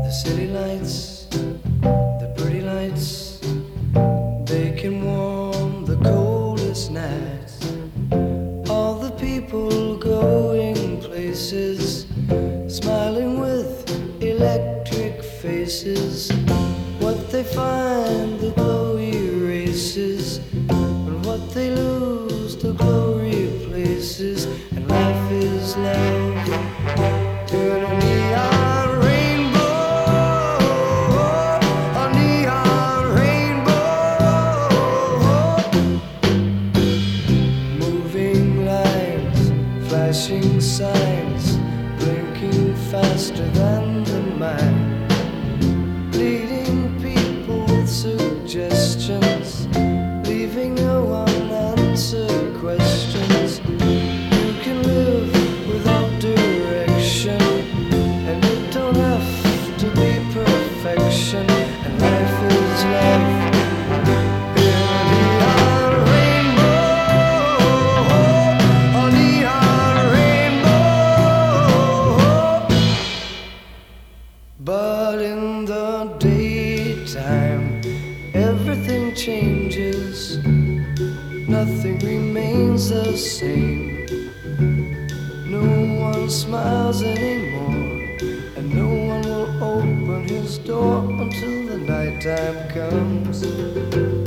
The city lights, the pretty lights, they can warm the coldest nights. All the people going places, smiling with electric faces. What they find, the glow erases, and what they lose, the glow replaces. And life is love in a neon rainbow, a neon rainbow. Moving lines, flashing signs, blinking faster than the mind, leading people with suggestions, leaving no unanswered questions. You can live without direction, and it don't have to be perfection. And life is love in a neon rainbow, a neon rainbow. But in the daytime, everything changes, nothing remains the same. No one smiles anymore, and no one will open his door until the nighttime comes.